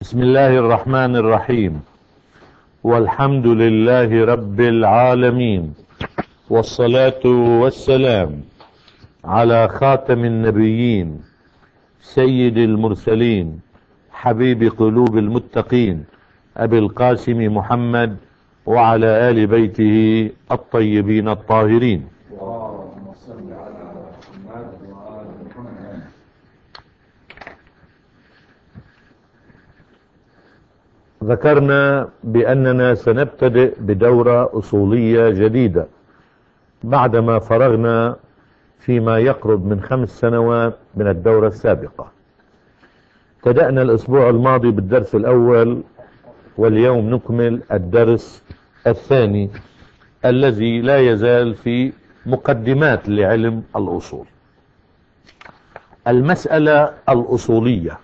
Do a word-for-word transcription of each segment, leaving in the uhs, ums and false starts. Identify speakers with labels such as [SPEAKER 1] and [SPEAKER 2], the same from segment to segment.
[SPEAKER 1] بسم الله الرحمن الرحيم. والحمد لله رب العالمين، والصلاة والسلام على خاتم النبيين سيد المرسلين حبيب قلوب المتقين أبي القاسم محمد وعلى آل بيته الطيبين الطاهرين.
[SPEAKER 2] اللهم صل على محمد وآل محمد.
[SPEAKER 1] ذكرنا بأننا سنبتدئ بدورة أصولية جديدة بعدما فرغنا فيما يقرب من خمس سنوات من الدورة السابقة. بدأنا الأسبوع الماضي بالدرس الأول، واليوم نكمل الدرس الثاني الذي لا يزال في مقدمات لعلم الأصول. المسألة الأصولية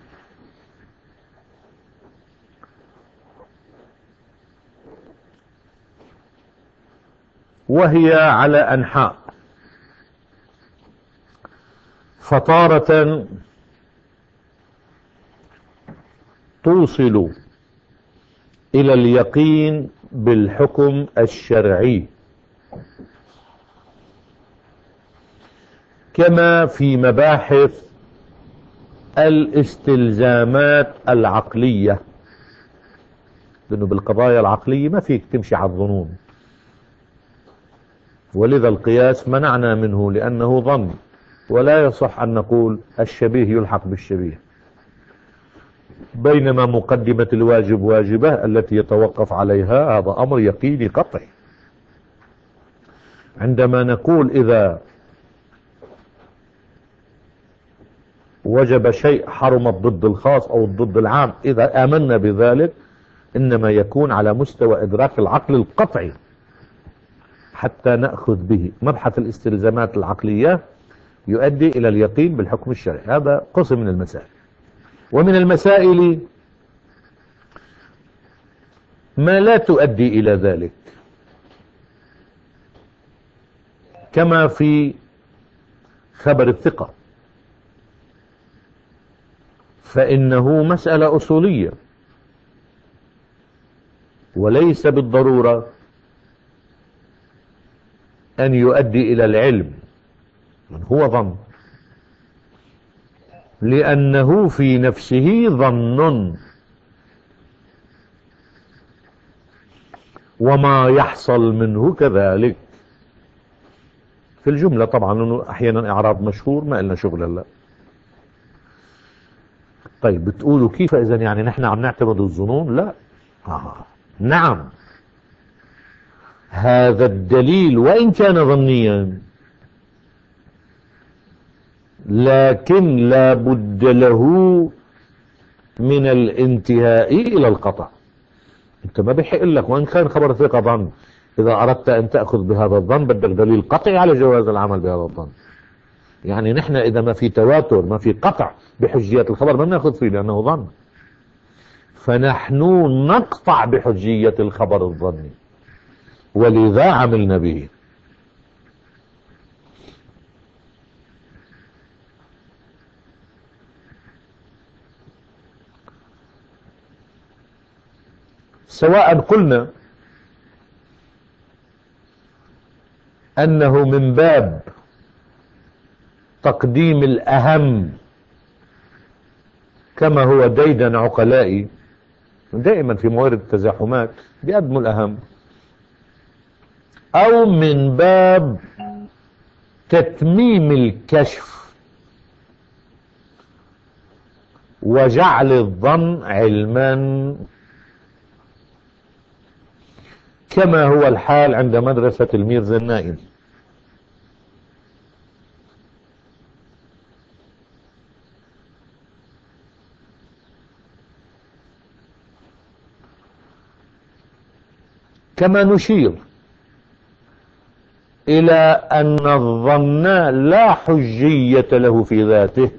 [SPEAKER 1] وهي على أنحاء، فتارة توصل إلى اليقين بالحكم الشرعي كما في مباحث الاستلزامات العقلية، لأنه بالقضايا العقلية ما فيك تمشي على الظنون، ولذا القياس منعنا منه لأنه ظن، ولا يصح أن نقول الشبيه يلحق بالشبيه، بينما مقدمة الواجب واجبة التي يتوقف عليها هذا أمر يقيني قطعي. عندما نقول إذا وجب شيء حرم الضد الخاص أو الضد العام، إذا آمنا بذلك إنما يكون على مستوى إدراك العقل القطعي حتى نأخذ به. مبحث الاستلزامات العقلية يؤدي إلى اليقين بالحكم الشرعي، هذا قسم من المسائل. ومن المسائل ما لا تؤدي إلى ذلك، كما في خبر الثقة، فإنه مسألة أصولية وليس بالضرورة أن يؤدي إلى العلم، من هو ظن، لأنه في نفسه ظن، وما يحصل منه كذلك. في الجملة طبعا أنه أحيانا إعراب مشهور ما إلنا شغل هلا. طيب بتقولوا كيف إذا يعني نحن عم نعتمد الظنون؟ لا، آه. نعم، هذا الدليل وإن كان ظنيا لكن لا بد له من الانتهاء إلى القطع. انت ما بيحق لك وإن كان خبر ثقة ظن، إذا أردت أن تأخذ بهذا الظن بدك دليل قطعي على جواز العمل بهذا الظن. يعني نحن إذا ما في تواتر ما في قطع بحجية الخبر ما نأخذ فيه لأنه ظن، فنحن نقطع بحجية الخبر الظني ولذا عملنا به. سواء قلنا أنه من باب تقديم الأهم كما هو ديدن عقلائي دائما في موارد التزاحمات بيقدموا الأهم، أو من باب تتميم الكشف وجعل الظن علما كما هو الحال عند مدرسة الميرزا النائم. كما نشير إلى أن الظن لا حجية له في ذاته،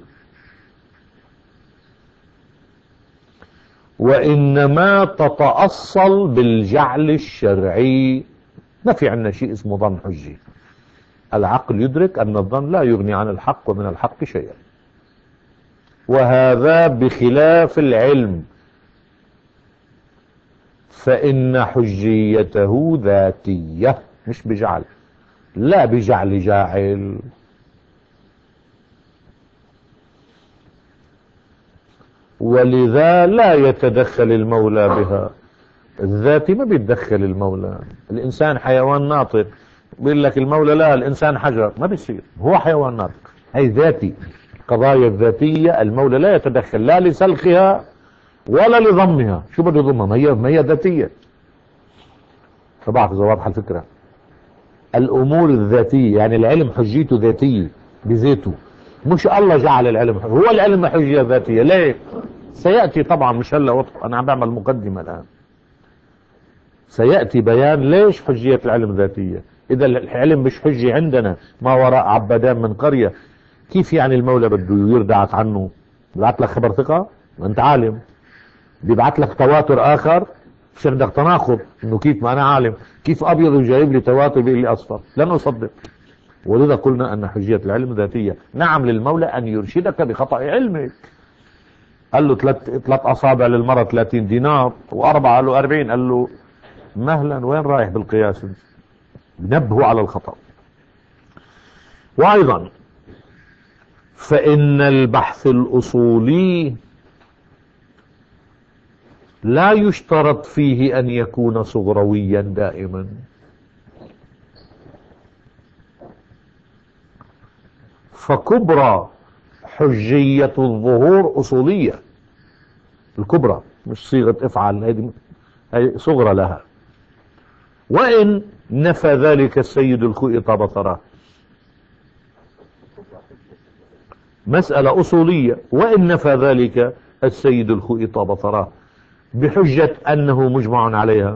[SPEAKER 1] وإنما تتأصل بالجعل الشرعي. ما في عندنا شيء اسمه ظن حجي. العقل يدرك أن الظن لا يغني عن الحق ومن الحق شيئا، وهذا بخلاف العلم فإن حجيته ذاتية مش بجعل، لا بجعل جاعل. ولذا لا يتدخل المولى بها. الذاتي ما بيتدخل المولى. الإنسان حيوان ناطق، بيقول لك المولى لا الإنسان حجر، ما بيصير، هو حيوان ناطق، هي ذاتي. قضايا الذاتية المولى لا يتدخل لا لسلخها ولا لضمها. شو بده يضمها؟ ما هي ما هي ذاتية. طبعا إذا واضحة الفكرة. الأمور الذاتية يعني العلم حجيته ذاتية بذاته، مش الله جعل العلم حجية. هو العلم حجية ذاتية. ليه؟ سيأتي طبعا، مش هلا وضح، أنا عم بعمل مقدمة الآن. سيأتي بيان ليش حجية العلم ذاتية. إذا العلم مش حجي عندنا، ما وراء عبدان من قرية، كيف يعني المولى بده يردعك عنه؟ بيبعت لك خبر ثقة وانت عالم، بيبعت لك تواتر آخر، مش عندك تناقض انه كيف ما انا عالم، كيف ابيض وجايب لي تواتر بيقول لي اصفر؟ لن اصدق. ولذا قلنا ان حجية العلم ذاتية. نعم للمولى ان يرشدك بخطأ علمك. قال له ثلاث ثلاث اصابع للمرة ثلاثين دينار، واربعة قال له أربعين. قال له مهلا، وين رايح بالقياس؟ نبهوا على الخطأ. وايضا فان البحث الاصولي لا يشترط فيه أن يكون صغرويا دائما. فكبرى حجية الظهور أصولية، الكبرى مش صيغة افعل، هي صغرى لها. وإن نفى ذلك السيد الخوئي بصره، مسألة أصولية، وإن نفى ذلك السيد الخوئي بصره بحجة أنه مجمع عليها،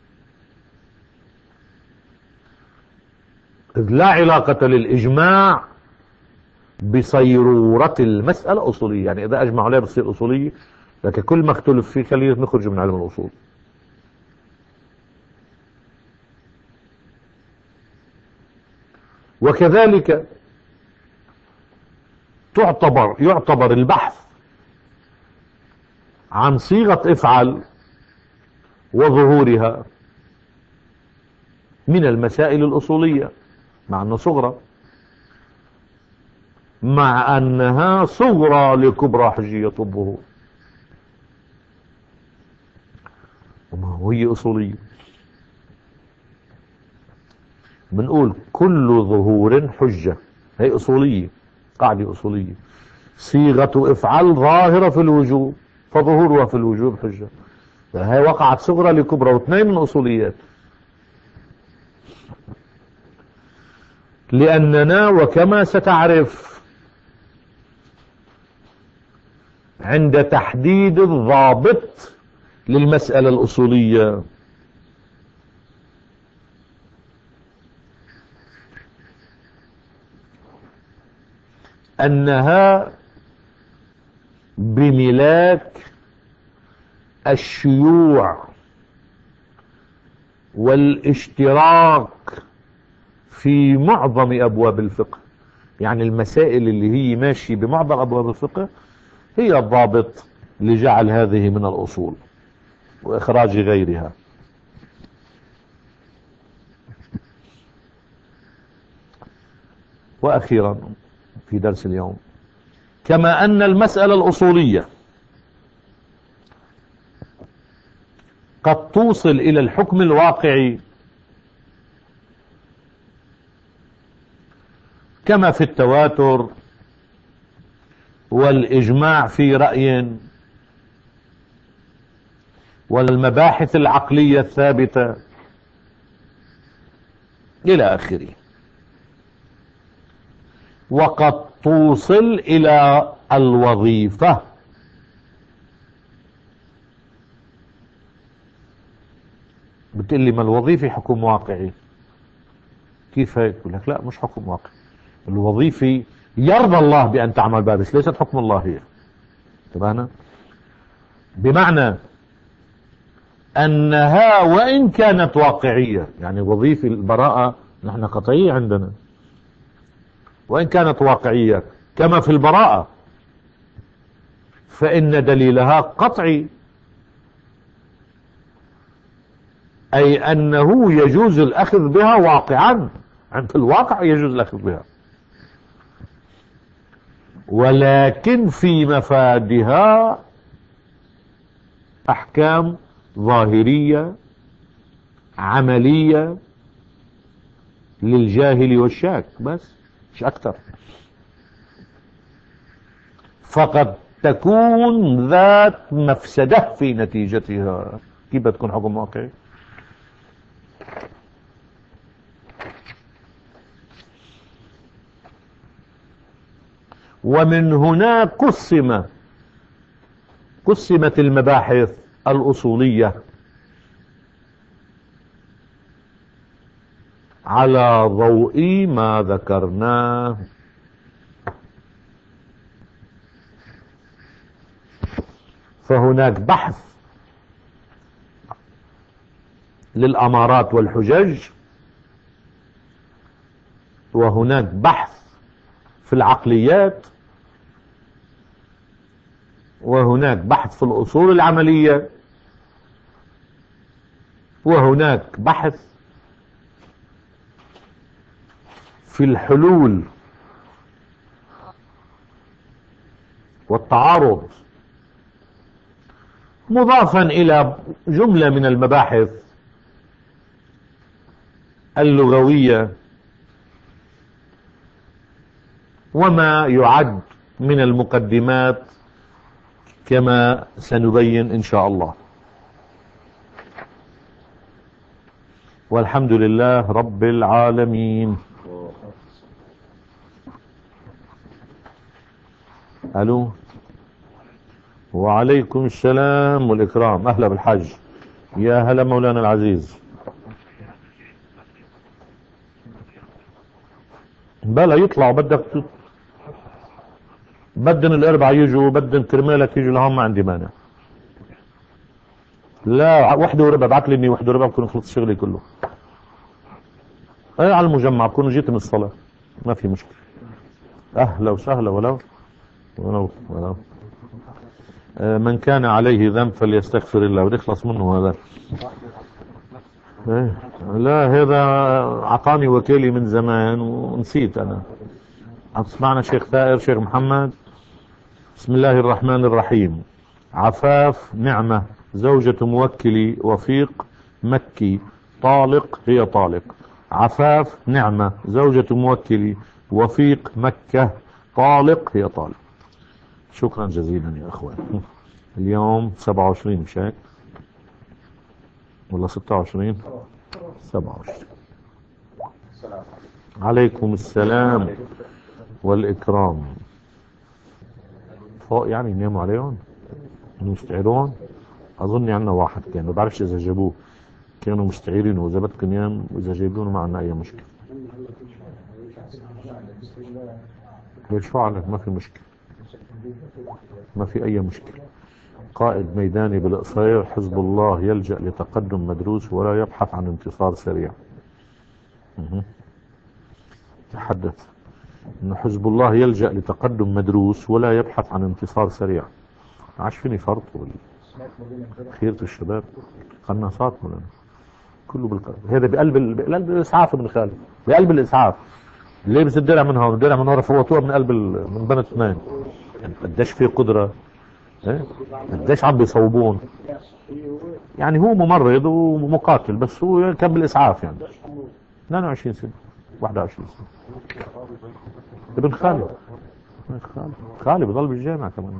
[SPEAKER 1] إذ لا علاقة للإجماع بصيرورة المسألة أصولية. يعني إذا أجمع عليها بتصير أصولية، لكن كل ما اختلف فيه خليه نخرج من علم الأصول. وكذلك تعتبر يعتبر البحث عن صيغة افعل وظهورها من المسائل الأصولية، مع أنها صغرى، مع أنها صغرى لكبرى حجية الظهور، وما هي أصولية. بنقول كل ظهور حجة، هي أصولية، قاعدة أصولية. صيغة افعل ظاهرة في الوجوب، فظهورها في الوجوب حجة. هي وقعت صغرى لكبرى، واثنين من أصوليات. لأننا وكما ستعرف عند تحديد الضابط للمسألة الأصولية أنها بملاك الشيوع والاشتراك في معظم أبواب الفقه. يعني المسائل اللي هي ماشي بمعظم أبواب الفقه هي الضابط لجعل هذه من الأصول وإخراج غيرها. وأخيرا في درس اليوم، كما أن المسألة الأصولية قد توصل إلى الحكم الواقعي كما في التواتر والإجماع في رأي والمباحث العقلية الثابتة إلى آخره. وقد توصل إلى الوظيفة. بتقول لي ما الوظيفة حكم واقعي، كيف هيك؟ بقول لك لا، مش حكم واقعي. الوظيفة يرضى الله بأن تعمل بها، بس ليست حكم الله هي. تمام؟ بمعنى أنها وإن كانت واقعية، يعني وظيفة البراءة نحن قطعية عندنا، وإن كانت واقعية كما في البراءة، فإن دليلها قطعي. أي أنه يجوز الأخذ بها واقعا، عند الواقع يجوز الأخذ بها، ولكن في مفادها أحكام ظاهرية عملية للجاهل والشاك، بس مش أكثر. فقد تكون ذات مفسدة في نتيجتها. كيف بتكون حكم واقعي؟ ومن هنا قسم قسمت المباحث الأصولية على ضوء ما ذكرناه. فهناك بحث للأمارات والحجج، وهناك بحث في العقليات، وهناك بحث في الأصول العملية، وهناك بحث في الحلول والتعارض، مضافا إلى جملة من المباحث اللغوية وما يعد من المقدمات كما سنبين إن شاء الله. والحمد لله رب العالمين. ألو، وعليكم السلام والإكرام. أهلا بالحج، يا هلا مولانا العزيز. بلا يطلعوا، بدك بدن الأربعة يجوا، بدن كرمالك يجوا لهم، ما عندي مانع. لا، واحدة وربع، ابعت لي اني واحدة وربع بكون خلصت شغلي كله. ايه، على المجمع بكون جيت من الصلاة، ما في مشكلة. أهلا وسهلا. ولو ولو ولو آه من كان عليه ذنب فليستغفر الله، ونخلص منه هذا. إيه؟ لا، هذا عطاني وكيلي من زمان ونسيت أنا. اسمعنا شيخ ثائر، شيخ محمد. بسم الله الرحمن الرحيم. عفاف نعمة زوجة موكلي وفيق مكي طالق هي طالق. عفاف نعمة زوجة موكلي وفيق مكة طالق هي طالق. شكرا جزيلا يا اخوان. اليوم سبعة وعشرين مش هيك ولا ستة وعشرين؟ سبعة وعشرين. عليكم السلام والإكرام. فوق يعني يناموا عليهم مستعيرون؟ أظن عنا واحد كان، ما بعرفش إذا جابوه، كانوا مستعيرين، وإذا بدكم ينام وإذا جايبونه ما عنا أي مشكلة. يرفع عليك، ما في مشكلة، ما في أي مشكلة. قائد ميداني بالقصير: حزب الله يلجأ لتقدم مدروس ولا يبحث عن انتصار سريع. تحدث إن حزب الله يلجأ لتقدم مدروس ولا يبحث عن انتصار سريع. عاش فيني فرط خيرة الشباب قناصات مولانا كله بالقلب. هذا بقلب بقلب الإسعاف ابن خالد، بقلب الإسعاف. لابس الدرع من هون، الدرع من ورا، فوتوها من قلب ال... من بنت اثنين. يعني قديش في قدرة، ايه قديش عم بيصوبون. يعني هو ممرض ومقاتل، بس هو كان بالإسعاف. يعني اثنين وعشرين سنة، واحد وعشرين سنة. ابن خالد خالد خالد بضل بالجامعة كمان.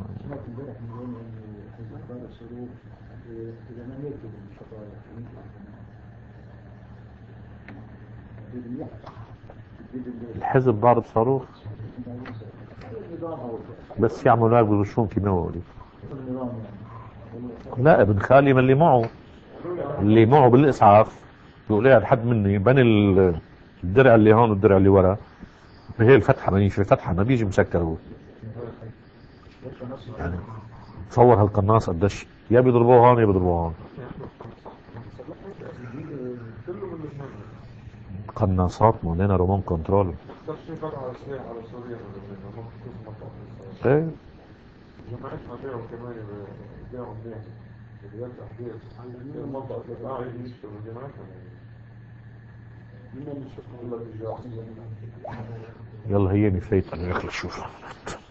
[SPEAKER 1] الحزب ضارب صاروخ، بس يعملوا هيك برشون كيماوي. لا، ابن خالي من اللي معه اللي معه بالاسعاف بيقول لي حد مني بني الدرع اللي هون والدرع اللي ورا، هي الفتحه، ما في فتحه، ما بيجي مسكر هو. يعني تصور هالقناص قديش، يا بيضربوه هون يا بيضربوه هون. قناصات مولانا، رومان كنترول. ايه يلا هي نسيت انا اخر شوف